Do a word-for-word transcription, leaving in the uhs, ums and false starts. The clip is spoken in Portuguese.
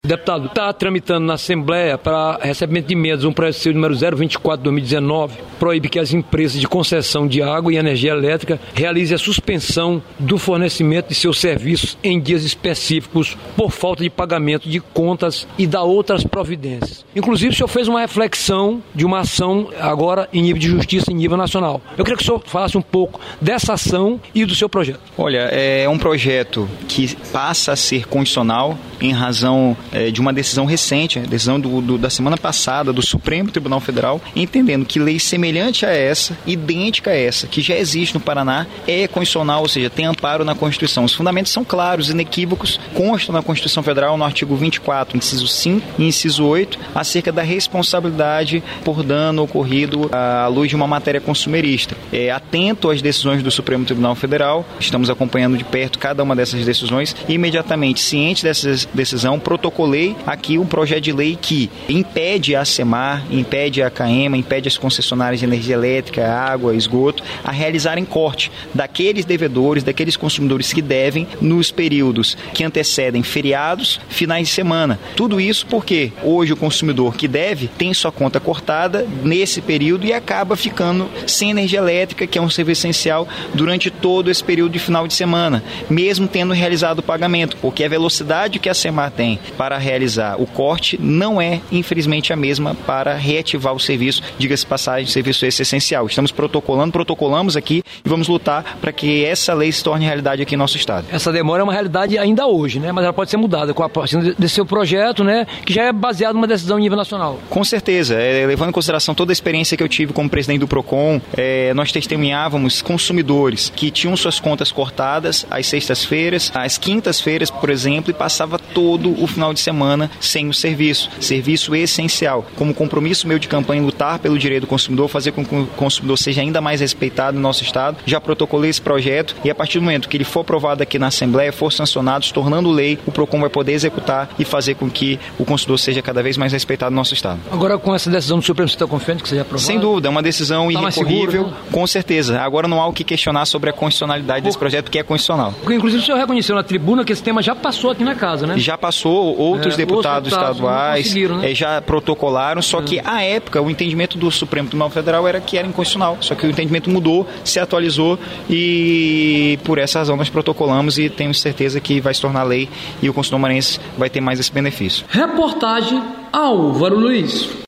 Deputado, está tramitando na Assembleia para recebimento de emendas um projeto seu número zero vinte e quatro barra dois mil e dezenove, proíbe que as empresas de concessão de água e energia elétrica realizem a suspensão do fornecimento de seus serviços em dias específicos por falta de pagamento de contas e da outras providências. Inclusive, o senhor fez uma reflexão de uma ação agora em nível de justiça, em nível nacional. Eu queria que o senhor falasse um pouco dessa ação e do seu projeto. Olha, é um projeto que passa a ser constitucional em razão é, de uma decisão recente, a decisão do, do, da semana passada do Supremo Tribunal Federal, entendendo que lei semelhante a essa, idêntica a essa, que já existe no Paraná, é constitucional, ou seja, tem amparo na Constituição. Os fundamentos são claros, inequívocos, constam na Constituição Federal, no artigo vinte e quatro, inciso cinco e inciso oito, acerca da responsabilidade por dano ocorrido à luz de uma matéria consumerista. É, atento às decisões do Supremo Tribunal Federal, estamos acompanhando de perto cada uma dessas decisões e imediatamente, ciente dessa decisão, protocolei aqui um projeto de lei que impede a ACEMAR, impede a CAEMA, impede as concessionárias de energia elétrica, água, esgoto, a realizarem corte daqueles devedores, daqueles consumidores que devem nos períodos que antecedem feriados, finais de semana. Tudo isso porque hoje o consumidor que deve tem sua conta cortada nesse período e acaba ficando sem energia elétrica, que é um serviço essencial, durante todo esse período de final de semana, mesmo tendo realizado o pagamento, porque a velocidade que a ACEMAR tem para realizar o corte não é, infelizmente, a mesma para reativar o serviço. Diga-se passagem, o serviço esse é essencial. Estamos protocolando, protocolamos aqui e vamos lutar para que essa lei se torne realidade aqui no nosso estado. Essa demora é uma realidade ainda hoje, né? Mas ela pode ser mudada com a partir desse seu projeto, né? Que já é baseado numa decisão em nível nacional. Com certeza. É, levando em consideração toda a experiência que eu tive como presidente do PROCON, é, nós testemunhávamos consumidores que tinham suas contas cortadas às sextas-feiras, às quintas-feiras, por exemplo, e passava todo o final de semana sem o serviço. Serviço essencial. Como compromisso meu de campanha, lutar pelo direito do consumidor, fazer com que o consumidor seja ainda mais respeitado no nosso estado. Já protocolei esse projeto e a partir do momento que ele for aprovado aqui na Assembleia, for sancionado, se tornando lei, o PROCON vai poder executar e fazer com que o consumidor seja cada vez mais respeitado no nosso estado. Agora, com essa decisão do Supremo, você está confiante que seja aprovado? Sem dúvida, é uma decisão tá irrecorrível, seguro, né? Com certeza. Agora não há o que questionar sobre a constitucionalidade desse projeto, porque é constitucional. Porque, inclusive, o senhor reconheceu na tribuna que esse tema já passou aqui na casa, né? Já passou, outros é, deputados outros estaduais né? já protocolaram, só é. que, à época, o entendimento do Supremo Tribunal Federal era que era inconstitucional, só que o entendimento mudou, se atualizou e, por essa razão, nós protocolamos e temos certeza que vai se tornar lei e o consumidor maranhense vai ter mais esse benefício. Reportagem Álvaro Luiz.